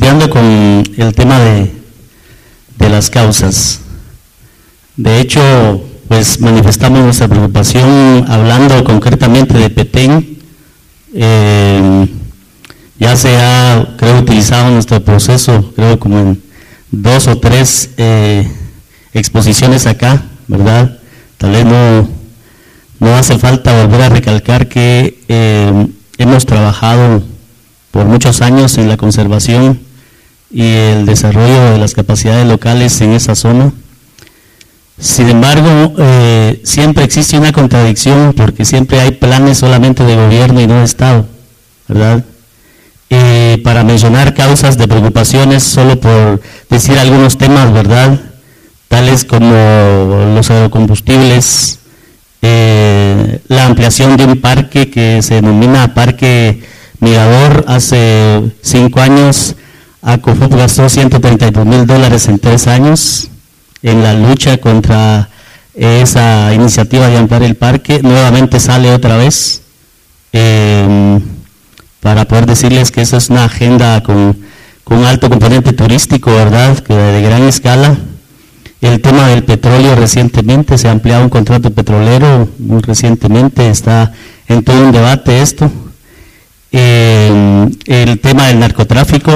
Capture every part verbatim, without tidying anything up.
desarrollando con el tema de, de las causas. De hecho, pues manifestamos nuestra preocupación hablando concretamente de Petén. Eh, ya se ha, creo, utilizado nuestro proceso, creo, como en dos o tres eh, exposiciones acá, ¿verdad? Tal vez no, no hace falta volver a recalcar que eh, hemos trabajado por muchos años en la conservación y el desarrollo de las capacidades locales en esa zona. Sin embargo, eh, siempre existe una contradicción porque siempre hay planes solamente de gobierno y no de Estado, ¿verdad? Eh, para mencionar causas de preocupaciones, solo por decir algunos temas, ¿verdad? Tales como los agrocombustibles, eh, la ampliación de un parque que se denomina Parque Mirador. Hace cinco años, ACOFUP gastó ciento treinta y dos mil dólares en tres años en la lucha contra esa iniciativa de ampliar el parque. Nuevamente sale otra vez, eh, para poder decirles que esa es una agenda con, con un alto componente turístico, ¿verdad?, que de gran escala. El tema del petróleo, recientemente se ha ampliado un contrato petrolero, muy recientemente, está en todo un debate esto. Eh, el tema del narcotráfico,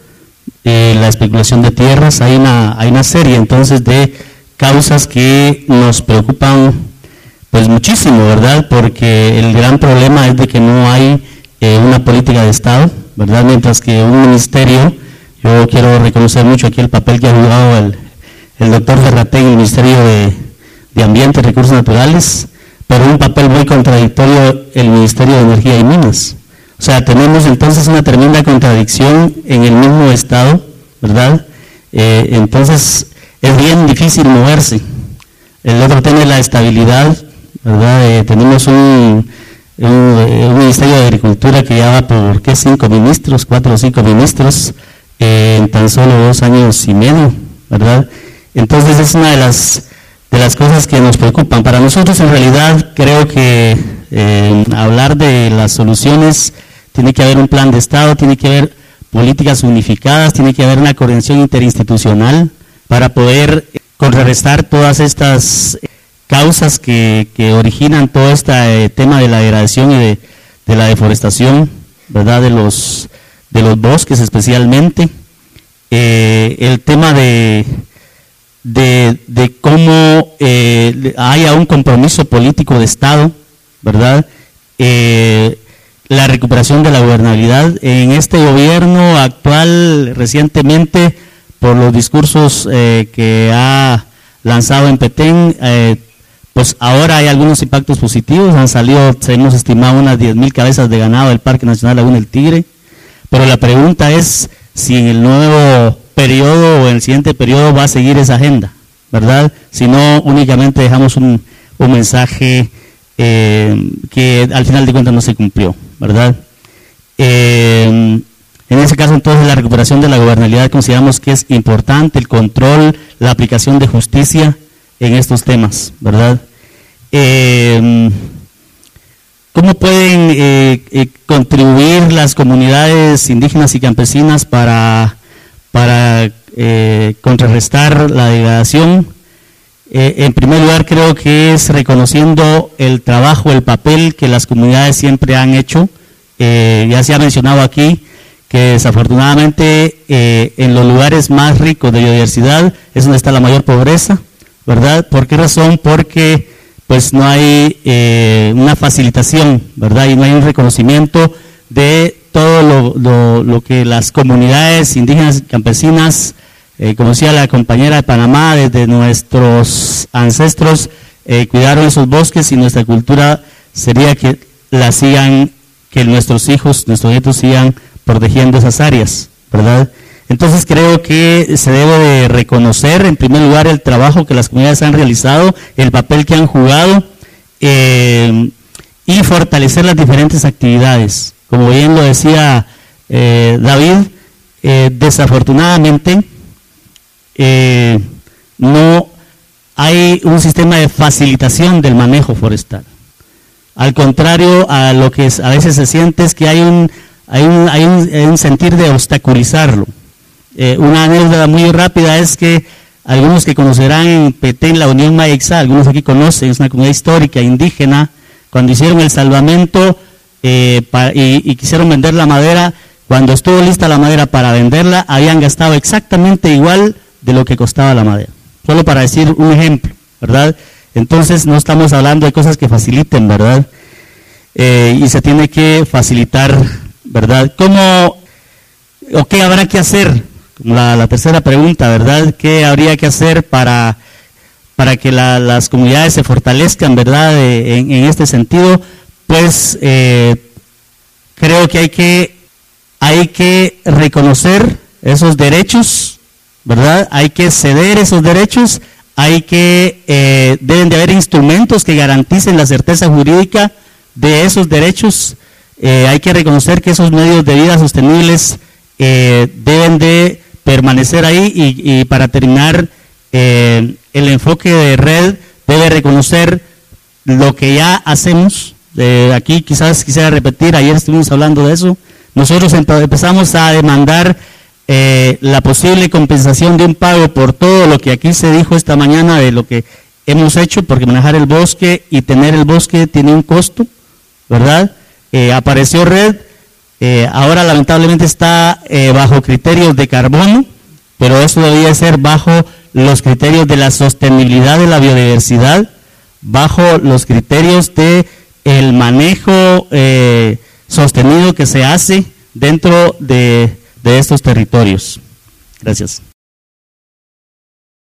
eh, la especulación de tierras, hay una, hay una serie entonces de causas que nos preocupan pues muchísimo, ¿verdad?, porque el gran problema es de que no hay eh, una política de Estado, ¿verdad?, mientras que un ministerio, yo quiero reconocer mucho aquí el papel que ha jugado el, el doctor Ferrategui en el Ministerio de, de Ambiente y Recursos Naturales, pero un papel muy contradictorio el Ministerio de Energía y Minas. O sea, tenemos entonces una tremenda contradicción en el mismo Estado, ¿verdad? Eh, entonces, es bien difícil moverse. El otro tema es la estabilidad, ¿verdad? Eh, tenemos un, un, un Ministerio de Agricultura que ya va por, ¿qué? Cinco ministros, cuatro o cinco ministros, eh, en tan solo dos años y medio, ¿verdad? Entonces, es una de las, de las cosas que nos preocupan. Para nosotros, en realidad, creo que eh, hablar de las soluciones, tiene que haber un plan de Estado, tiene que haber políticas unificadas, tiene que haber una coordinación interinstitucional para poder contrarrestar todas estas causas que, que originan todo este eh, tema de la degradación y de, de la deforestación, ¿verdad?, de los, de los bosques especialmente. Eh, el tema de, de, de cómo eh, haya un compromiso político de Estado, ¿verdad?, eh, la recuperación de la gobernabilidad. En este gobierno actual, recientemente, por los discursos eh, que ha lanzado en Petén, eh, pues ahora hay algunos impactos positivos. Han salido, hemos estimado, unas diez mil cabezas de ganado del Parque Nacional Laguna del Tigre, pero la pregunta es si en el nuevo periodo o en el siguiente periodo va a seguir esa agenda, ¿verdad? Si no, únicamente dejamos un, un mensaje eh, que al final de cuentas no se cumplió, ¿verdad? Eh, en ese caso, entonces, la recuperación de la gobernabilidad consideramos que es importante, el control, la aplicación de justicia en estos temas, ¿verdad? Eh, ¿Cómo pueden eh, eh, contribuir las comunidades indígenas y campesinas para, para eh, contrarrestar la degradación? Eh, en primer lugar, creo que es reconociendo el trabajo, el papel que las comunidades siempre han hecho. Eh, ya se ha mencionado aquí que desafortunadamente eh, en los lugares más ricos de biodiversidad es donde está la mayor pobreza, ¿verdad? ¿Por qué razón? Porque pues no hay eh, una facilitación, ¿verdad? Y no hay un reconocimiento de todo lo, lo, lo que las comunidades indígenas y campesinas, eh, como decía la compañera de Panamá, desde nuestros ancestros eh, cuidaron esos bosques, y nuestra cultura sería que la sigan, que nuestros hijos, nuestros nietos sigan protegiendo esas áreas, ¿verdad? Entonces creo que se debe de reconocer en primer lugar el trabajo que las comunidades han realizado, el papel que han jugado, eh, y fortalecer las diferentes actividades. Como bien lo decía eh, David, eh, desafortunadamente eh, no hay un sistema de facilitación del manejo forestal. Al contrario a lo que a veces se siente es que hay un, hay un, hay un, hay un sentir de obstaculizarlo. Eh, una anécdota muy rápida es que algunos que conocerán en Petén la Unión Mayexá, algunos aquí conocen, es una comunidad histórica, indígena, cuando hicieron el salvamento eh, para, y, y quisieron vender la madera, cuando estuvo lista la madera para venderla, habían gastado exactamente igual de lo que costaba la madera. Solo para decir un ejemplo, ¿verdad? Entonces no estamos hablando de cosas que faciliten, ¿verdad? Eh, y se tiene que facilitar, ¿verdad? ¿Cómo o qué habrá que hacer? La, la tercera pregunta, ¿verdad? ¿Qué habría que hacer para, para que la, las comunidades se fortalezcan, ¿verdad? Eh, en, en este sentido, pues eh, creo que hay que hay que reconocer esos derechos, ¿verdad? Hay que ceder esos derechos, hay que eh, deben de haber instrumentos que garanticen la certeza jurídica de esos derechos. Eh, hay que reconocer que esos medios de vida sostenibles eh, deben de permanecer ahí y, y para terminar, eh, el enfoque de red debe reconocer lo que ya hacemos. Eh, aquí quizás quisiera repetir, ayer estuvimos hablando de eso. Nosotros empezamos a demandar eh, la posible compensación de un pago por todo lo que aquí se dijo esta mañana de lo que hemos hecho, porque manejar el bosque y tener el bosque tiene un costo, ¿verdad? Eh, apareció red, eh, ahora lamentablemente está eh, bajo criterios de carbono, pero eso debería ser bajo los criterios de la sostenibilidad de la biodiversidad, bajo los criterios de el manejo eh, sostenido que se hace dentro de, de estos territorios. Gracias.